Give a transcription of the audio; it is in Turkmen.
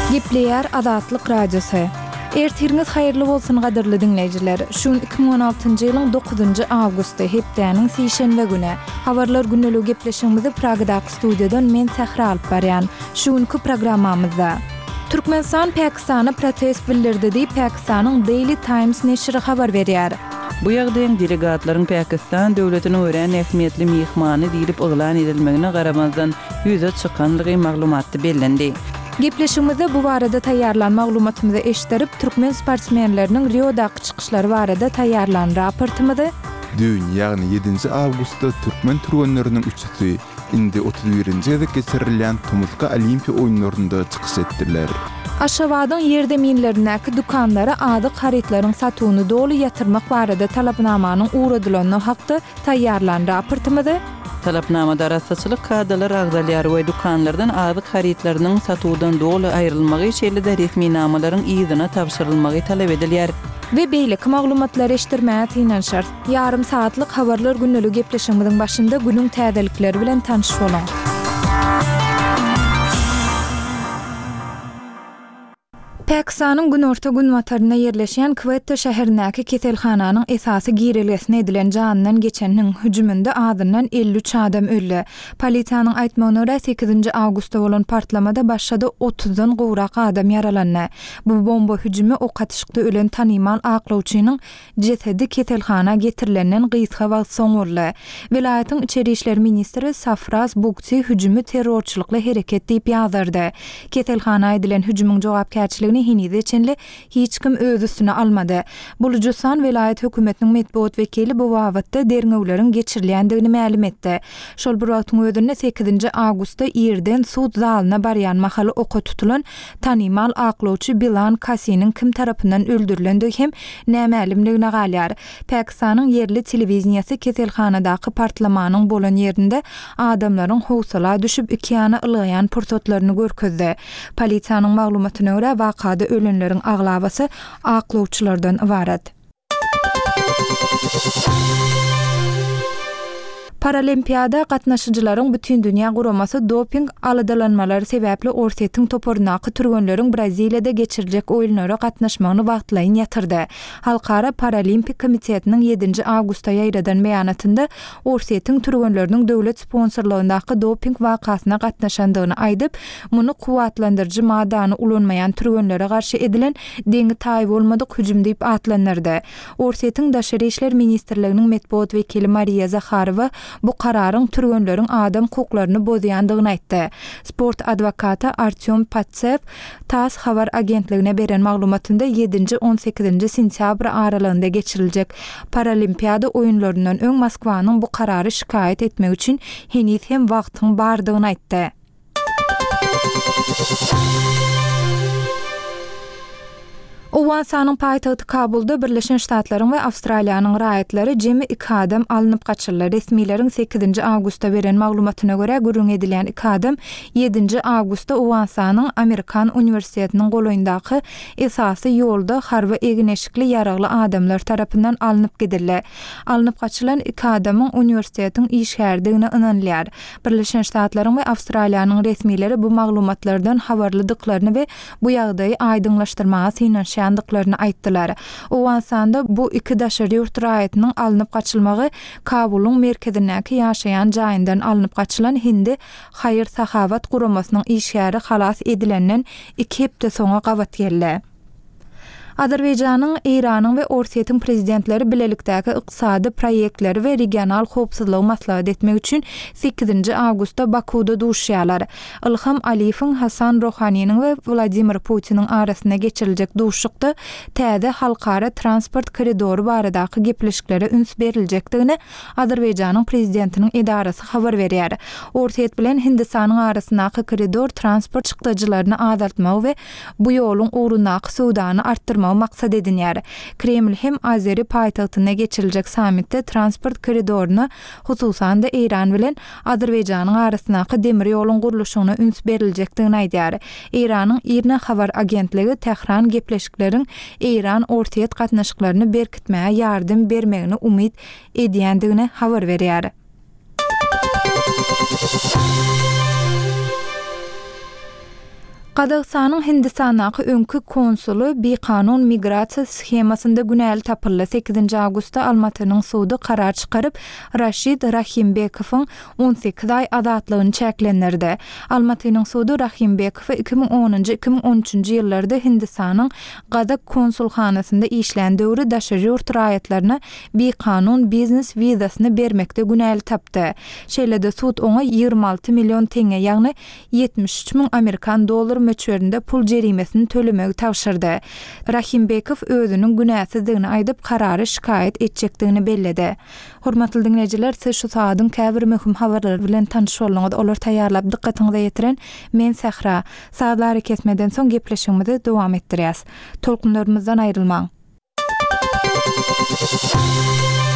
Gepleyer Azatlyk Radiosu. Ertiriniz hayırlı bolsun gaderli dinleyijiler. Şun 2016-njy ýylyň 9-njy awgusty hepdäniň sişenbe güne habarlar günneligi gepleşigimizi Pragadaky studiýadan men Sahra alyp barýan. Şunky programmamyzda Türkmenistan Pakistany protest bildirdi diýip Pakistanyň Daily Times neşri habar berýär. Bu ýagdaýyň delegatlaryň Pakistan döwletine ören ähmiýetli mehmany diýip oglan edilmegine garamazdan ýüze çykanlygy maglumaty bellendi. Gepleşigimizde bu barada taýýarlan maglumatymyzy eşdirip türkmen sportsmenleriniň Riodaky çykyşlary barada taýýarlan raportymyzy dün ýagny 7-nji awgustda türkmen türgenleriniň üçüsi indi 31-nji ýylda geçirilýän Tumuzka Olimpiýa oýunlarynda çykyş etdiler. Aşgabatyň ýerde minlerindäki dukanlara ady haritlaryň satuwyny doly ýatyrmak barada talapnamanyň uğradylyny hakda taýýarlan raportymyzy Talapnamada rastatçylyk kadalar agdalýar we dukanlardan ady haritlarynyň satuwdan doly aýrylmagy şeýle-de resmi namalaryň ýygyna tapşyrylmagy talap edilýär. We beýlik maglumatlar eşdirmäge tiňen şart. Yarım saatlyk habarlar günneligi gepleşigimiziň başynda günüň täzelikleri bilen tanyşyp bolan. Pakistanyň günorta gün wataryna ýerleşýän Quetta şäherindäki keselhananyň esasy girilgesine edilen janynyň geçeniň hüjüminde adyndan 53 adam öldi. Polisiýanyň aýtmagyna görä 8-nji awgustda bolan partlamada başda 30-dan gowrak adam ýaralandy. Bu bomba hüjümi o katışykda ölen tanymal aklawçynyň jesedi keselhana getirilenden gysga wagt soň boldy. Vilayatyň içeri işler ministri Safraz Bugti hüjümi terrorçylykly hereket diýip ýazardy. Keselhana edilen hüjümüň jogapkärçiligini hinize içinli hiç kim öz üstüne almadı. Bulucustan vilayet hökümetiniň medeniýet wekili bu wagtda derňewleriň geçirilýändigini ma'lum etdi. Şol bir wagtyň özünde 8-nji awgustda ýerden sud zalyna barýan mahaly oka tutulan tanymal aklawçy Bilan Kasiniň kim tarapyndan öldürilendigi hem nämelimligine galýar. Pakistanyň yerli telewizionyasy keselhanadaky partlamanyň bolan ýerinde adamlaryň howsala düşüp ikiýana ylgyan pursatlaryny görkezdi. Polisiýanyň maglumatyna görä wakada ölenleriň aglabasy aklawçylardan ibaret. Paralimpiada gatnaşyjylaryň bütün dünýä guramasy doping aladalanmalary sebäpli orsetyň topornaky türgenleriň Braziliýada geçiriljek oýunlara gatnaşmagyny wagtlaýyn ýatyrdy. Halkara Paralimpik Komitetiniň 7-nji awgustda ýaýradan beýanatynda orsetyň türgenleriniň döwlet sponsorlugyndaky doping wakasyna gatnaşandygyny aýdyp, muny kuwatlandyrjy madany ulanmaýan türgenlere garşy edilen deňi taý bolmadyk hüjüm diýip atlanyrdy. Orsetyň daşary işler ministrliginiň medeniýet wekili Mariya Zakharowa bu kararyň türgenleriň adam hukuklaryny bozýandygyny aýtdy. Sport adwokaty Artyom Patsev TASS habar agentligine beren maglumatynda 7-18 sentýabr aralygynda geçiriljek Paralimpiada oýunlaryndan öň Moskwanyň bu karary şikaýet etmek üçin henüz hem wagtyň bardygyny aýtdy. Owensanyň paýtagty Kabulda Birleşen Ştatlaryň we Awstraliýanyň raýatlary jemi 2 adam alınıp gaçyrlar. Resmiýetiň 8-nji awgustda beren maglumatyna görä gürrüň edilen 2 adam 7-nji awgustda Owensanyň Amerikan Uniwersitetiniň golaýyndaky esasy ýolda harby egineşikli ýaragly adamlar tarapyndan alınıp gidildi. Alınıp gaçylan 2 adamyň uniwersitetiň işgärdigine ynanýar. Birleşen Ştatlaryň we Awstraliýanyň resmiýetleri bu maglumatlardan habarlydyklaryny we bu ýagdaýy aýdyňlaşdyrmaga synaşýan ýandyklaryny aýtdylar. Owensanda bu 2 daşary ýurt raýatynyň alınıp gaçylmagy Kabulyň merkezindäki ýaşaýan jaýyndan alınıp gaçylan Hindi Haýyr Sahawat guramasynyň işgäri halas edilenden 2 hepde soňa gabat geldi. Azerbaýjanyň, Iranyň we Orsetyň prezidentleri bilelikdäki ykdysady proýektleri we regional howpsuzlygy maslahat etmek üçin 8-nji awgustda Bakuda duşýarlar. Ilham Aliýewiň, Hasan Rohanyň we Vladimir Putiniň arasynda geçiriljek duşlukda täze halkara transport koridoru baradaky gepleşiklere üns beriljekdigini Azerbaýjanyň prezidentiniň edarasy habar berýär. Orset bilen Hindistanyň arasyndaky koridor transport çykdyjylaryny azaltmak we bu ýoluň uğrundaky sowdany artdyrmak maksat edinýär. Kreml hem Azeri paýtagtyna geçiriljek sammitde transport koridoruny hususan da Iran bilen Azerbaýjanyň arasyndaky demir ýoluň guruluşyna üns beriljekdigini aýdýar. Iranyň Irna habar agentligi Tehran gepleşikleriň Iran ortaýat gatnaşyklaryny berkitmäge ýardym bermegini umyt edýändigini habar berýär. Qazaqstanyň Hindistanaky öňkü konsulu bir kanun migrasiýa skemasynda günäli tapyldy. 8 awgustda Almatynyň sudy karar çykaryp Rashid Rahimbekowyň 18 ay azatlygyny çäklendirdi. Almatynyň sudy Rahimbekowy 2010-2013 ýyllarda Hindistanyň Qazaq konsulxanasynda işlän döwri daşary ýurt raýatlaryna bir kanun biznes wizasyny bermekde günäli tapdy. Şeýlede sud oňa 26 million teňe, ýagny 73 000 Amerikan dolary möçberinde pul jerimesini tölemegi tawşyrdy. Rahimbekow özünün günäsizdigini aýdyp karary şikayet etjekdigini bellidi. Hormatly dinleyijiler, siz şu saatyň käbir möhüm habarlary bilen tanış bolýaňyz. Olar taýýarlap dikkatiňize ýetiren men Sahra. Saatlar kesmeden soň gepleşigimizi dowam etdirýäs. Tolkunlarymyzdan aýrylmaň.